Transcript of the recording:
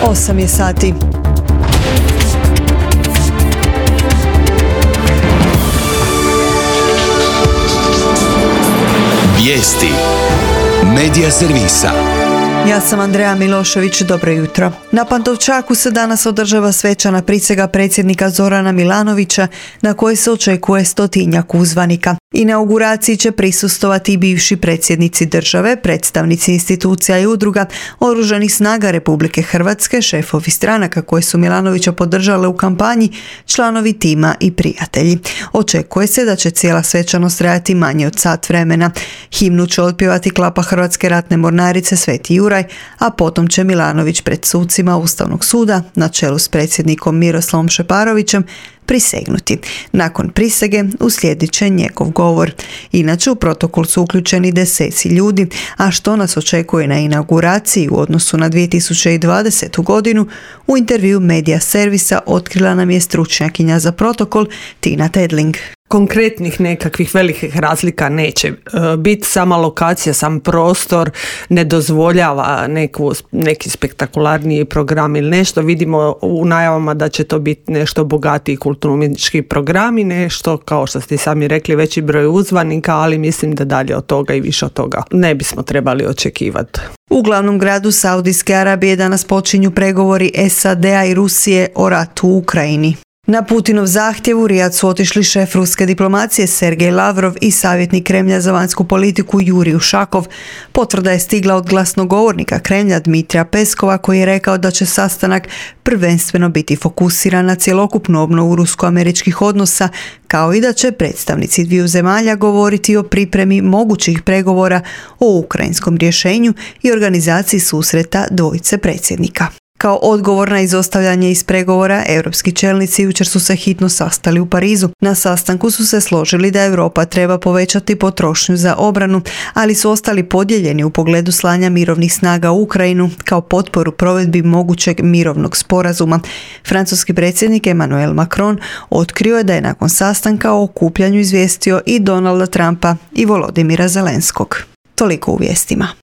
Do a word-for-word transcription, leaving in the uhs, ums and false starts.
osam je sati. Vijesti Medija servisa. Ja sam Andreja Milošević, dobro jutro. Na Pantovčaku se danas održava svečana prisega predsjednika Zorana Milanovića na kojoj se očekuje stotinjak uzvanika. Inauguraciji će prisustvovati i bivši predsjednici države, predstavnici institucija i udruga, Oružanih snaga Republike Hrvatske, šefovi stranaka koji su Milanovića podržale u kampanji, članovi tima i prijatelji. Očekuje se da će cijela svečanost trajati manje od sat vremena. Himnu će otpjevati klapa Hrvatske ratne mornarice Sveti Juraj, a potom će Milanović pred sucima Ustavnog suda, na čelu s predsjednikom Miroslavom Šeparovićem, prisegnuti. Nakon prisege uslijedit će njegov govor. Inače, u protokol su uključeni deseci ljudi, a što nas očekuje na inauguraciji u odnosu na dvije tisuće dvadesetu godinu, u intervju Medija servisa otkrila nam je stručnjakinja za protokol Tina Tedling. Konkretnih nekakvih velikih razlika neće e, biti, sama lokacija, sam prostor ne dozvoljava neku, neki spektakularniji program ili nešto. Vidimo u najavama da će to biti nešto bogatiji kulturno-umjetnički programi, nešto kao što ste sami rekli veći broj uzvanika, ali mislim da dalje od toga i više od toga ne bismo trebali očekivati. U glavnom gradu Saudijske Arabije danas počinju pregovori S A D-a i Rusije o ratu u Ukrajini. Na Putinov zahtjev u Rijad su otišli šef ruske diplomacije Sergej Lavrov i savjetnik Kremlja za vanjsku politiku Jurij Ušakov. Potvrda je stigla od glasnogovornika Kremlja Dmitrija Peskova, koji je rekao da će sastanak prvenstveno biti fokusiran na cjelokupnu obnovu rusko-američkih odnosa, kao i da će predstavnici dviju zemalja govoriti o pripremi mogućih pregovora o ukrajinskom rješenju i organizaciji susreta dvojice predsjednika. Kao odgovor na izostavljanje iz pregovora, europski čelnici jučer su se hitno sastali u Parizu. Na sastanku su se složili da Europa treba povećati potrošnju za obranu, ali su ostali podijeljeni u pogledu slanja mirovnih snaga u Ukrajinu kao potporu provedbi mogućeg mirovnog sporazuma. Francuski predsjednik Emmanuel Macron otkrio je da je nakon sastanka o okupljanju izvijestio i Donalda Trumpa i Volodimira Zelenskog. Toliko u vijestima.